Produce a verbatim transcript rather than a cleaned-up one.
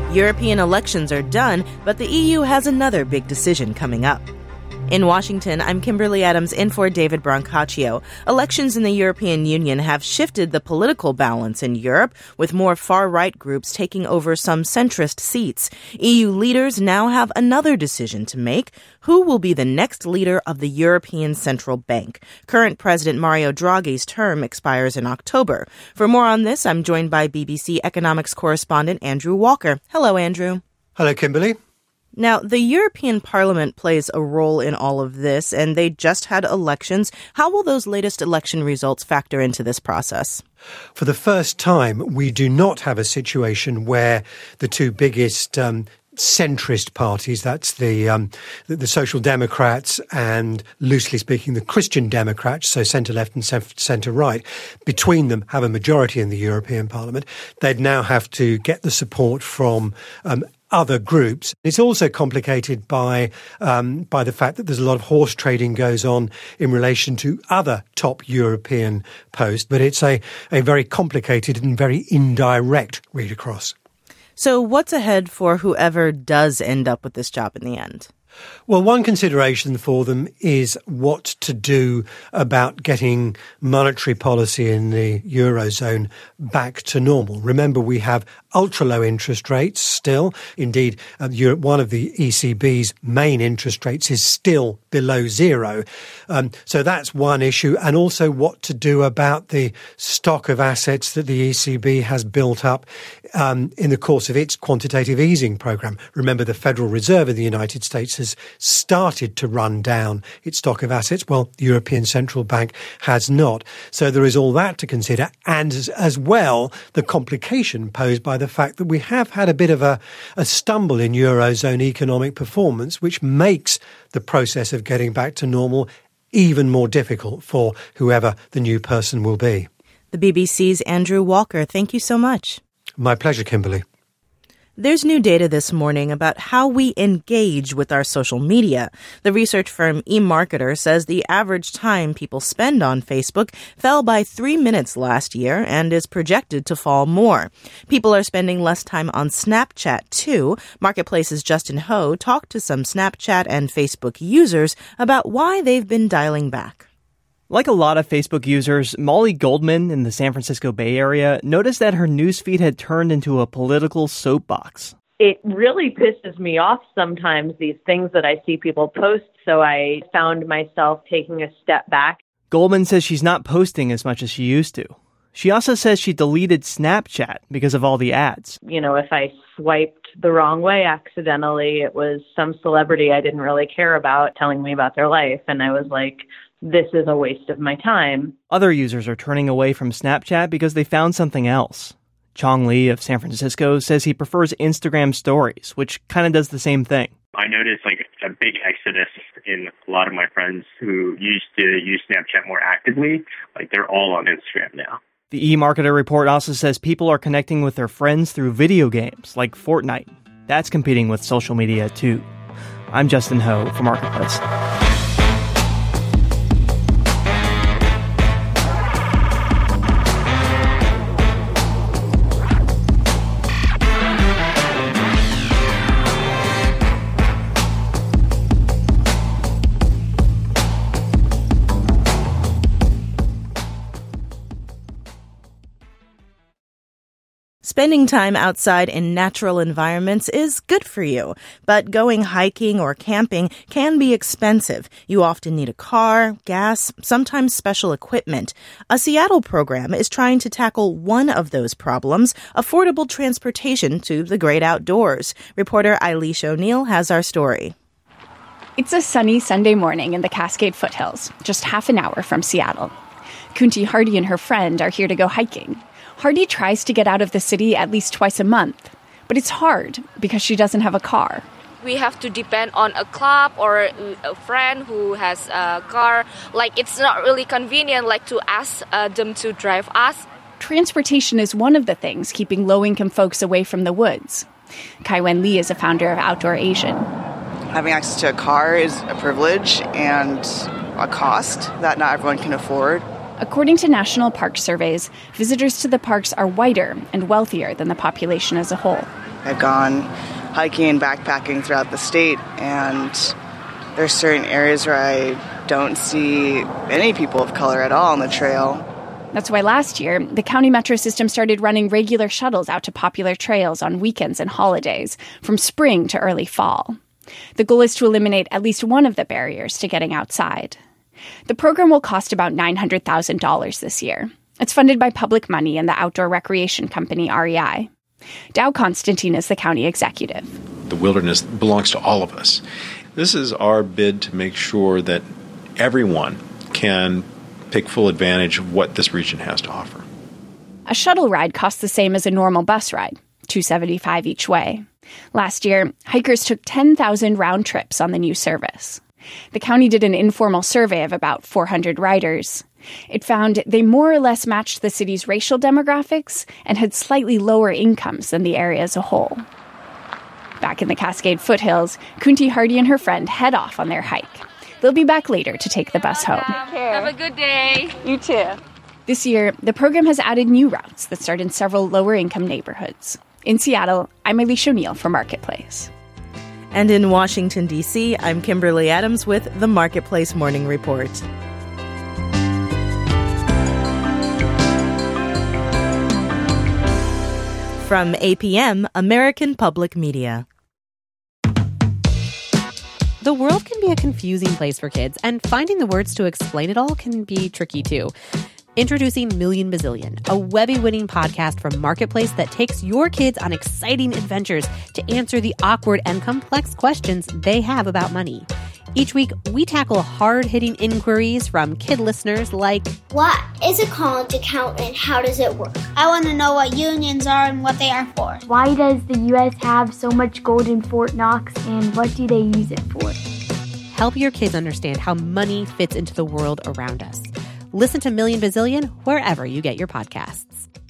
European elections are done, but the E U has another big decision coming up. In Washington, I'm Kimberly Adams in for David Brancaccio. Elections in the European Union have shifted the political balance in Europe, with more far-right groups taking over some centrist seats. E U leaders now have another decision to make. Who will be the next leader of the European Central Bank? Current President Mario Draghi's term expires in October. For more on this, I'm joined by B B C economics correspondent Andrew Walker. Hello, Andrew. Hello, Kimberly. Now, the European Parliament plays a role in all of this, and they just had elections. How will those latest election results factor into this process? For the first time, we do not have a situation where the two biggest um, centrist parties, that's the, um, the the Social Democrats and, loosely speaking, the Christian Democrats, so centre-left and centre-right, between them have a majority in the European Parliament. They'd now have to get the support from um, other groups. It's also complicated by um, by the fact that there's a lot of horse trading goes on in relation to other top European posts, but it's a, a very complicated and very indirect read across. So what's ahead for whoever does end up with this job in the end? Well, one consideration for them is what to do about getting monetary policy in the Eurozone back to normal. Remember, we have ultra-low interest rates still. Indeed, uh, Europe, one of the E C B's main interest rates is still below zero. Um, so that's one issue. And also what to do about the stock of assets that the E C B has built up um, in the course of its quantitative easing program. Remember, the Federal Reserve of the United States has started to run down its stock of assets. Well, the European Central Bank has not. So there is all that to consider. And as, as well, the complication posed by the fact that we have had a bit of a, a stumble in Eurozone economic performance, which makes the process of getting back to normal even more difficult for whoever the new person will be. The B B C's Andrew Walker, thank you so much. My pleasure, Kimberly. There's new data this morning about how we engage with our social media. The research firm eMarketer says the average time people spend on Facebook fell by three minutes last year and is projected to fall more. People are spending less time on Snapchat, too. Marketplace's Justin Ho talked to some Snapchat and Facebook users about why they've been dialing back. Like a lot of Facebook users, Molly Goldman in the San Francisco Bay Area noticed that her newsfeed had turned into a political soapbox. It really pisses me off sometimes, these things that I see people post, so I found myself taking a step back. Goldman says she's not posting as much as she used to. She also says she deleted Snapchat because of all the ads. You know, if I swiped the wrong way accidentally, it was some celebrity I didn't really care about telling me about their life, and I was like, this is a waste of my time. Other users are turning away from Snapchat because they found something else. Chong Lee of San Francisco says he prefers Instagram stories, which kind of does the same thing. I noticed like a big exodus in a lot of my friends who used to use Snapchat more actively. Like they're all on Instagram now. The eMarketer report also says people are connecting with their friends through video games like Fortnite. That's competing with social media too. I'm Justin Ho for Marketplace. Spending time outside in natural environments is good for you, but going hiking or camping can be expensive. You often need a car, gas, sometimes special equipment. A Seattle program is trying to tackle one of those problems, affordable transportation to the great outdoors. Reporter Eilish O'Neill has our story. It's a sunny Sunday morning in the Cascade Foothills, just half an hour from Seattle. Kunti Hardy and her friend are here to go hiking. Hardy tries to get out of the city at least twice a month, but it's hard because she doesn't have a car. We have to depend on a club or a friend who has a car. Like, it's not really convenient, like, to ask uh, them to drive us. Transportation is one of the things keeping low-income folks away from the woods. Kai Wen Lee is a founder of Outdoor Asian. Having access to a car is a privilege and a cost that not everyone can afford. According to national park surveys, visitors to the parks are whiter and wealthier than the population as a whole. I've gone hiking and backpacking throughout the state, and there's certain areas where I don't see any people of color at all on the trail. That's why last year, the county metro system started running regular shuttles out to popular trails on weekends and holidays, from spring to early fall. The goal is to eliminate at least one of the barriers to getting outside. The program will cost about nine hundred thousand dollars this year. It's funded by public money and the outdoor recreation company R E I. Dow Constantine is the county executive. The wilderness belongs to all of us. This is our bid to make sure that everyone can take full advantage of what this region has to offer. A shuttle ride costs the same as a normal bus ride, two dollars and seventy-five cents each way. Last year, hikers took ten thousand round trips on the new service. The county did an informal survey of about four hundred riders. It found they more or less matched the city's racial demographics and had slightly lower incomes than the area as a whole. Back in the Cascade foothills, Kunti Hardy and her friend head off on their hike. They'll be back later to take the bus home. Have a good day. You too. This year, the program has added new routes that start in several lower-income neighborhoods. In Seattle, I'm Alicia O'Neill for Marketplace. And in Washington, D C, I'm Kimberly Adams with the Marketplace Morning Report. From A P M, American Public Media. The world can be a confusing place for kids, and finding the words to explain it all can be tricky too. Introducing Million Bazillion, a Webby-winning podcast from Marketplace that takes your kids on exciting adventures to answer the awkward and complex questions they have about money. Each week, we tackle hard-hitting inquiries from kid listeners like, what is a college account and how does it work? I want to know what unions are and what they are for. Why does the U S have so much gold in Fort Knox and what do they use it for? Help your kids understand how money fits into the world around us. Listen to Million Bazillion wherever you get your podcasts.